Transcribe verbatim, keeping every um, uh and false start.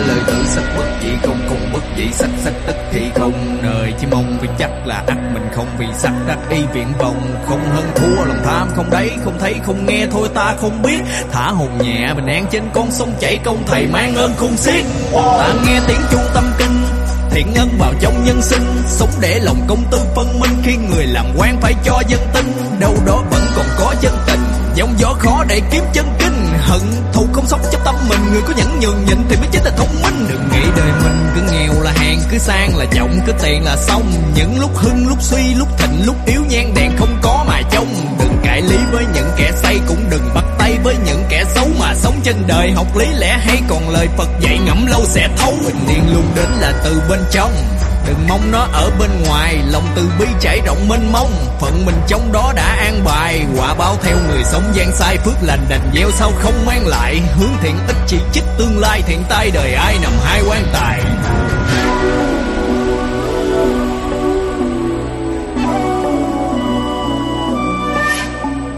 lời tự sắc bất dị không, không bất dị sắc sắc tất thì không. Đời chỉ mong vì chắc là ắt mình không, vì sắc đắc y viện vọng. Không hơn thua lòng tham không đấy, không thấy không nghe thôi ta không biết. Thả hồn nhẹ bình an trên con sông chảy, công thầy mang ơn khôn xiết. Ta nghe tiếng chuông tâm kinh, thiện ngân vào trong nhân sinh. Sống để lòng công tư phân minh, khi người làm quan phải cho dân tin. Đâu đó vẫn còn có chân tình, giông gió khó để kiếm chân kinh. Hận thù không sống trong tâm mình, người có nhẫn nhường nhịn thì mới chính là thông minh. Đừng nghĩ đời mình cứ nghèo là hàng, cứ sang là trọng, cứ tiền là xong. Những lúc hưng lúc suy, lúc thịnh lúc yếu, nhang đèn không có mà trông. Đừng cãi lý với những kẻ say, cũng đừng bắt tay với những kẻ xấu. Mà sống trên đời học lý lẽ hay, còn lời Phật dạy ngẫm lâu sẽ thấu. Bình yên luôn đến là từ bên trong, đừng mong nó ở bên ngoài. Lòng từ bi trải rộng mênh mông, phận mình trong đó đã an bài. Quả báo theo người sống gian sai, phước lành đành gieo sao không mang lại. Hướng thiện ích chỉ trích tương lai, thiện tai đời ai nằm hai quan tài.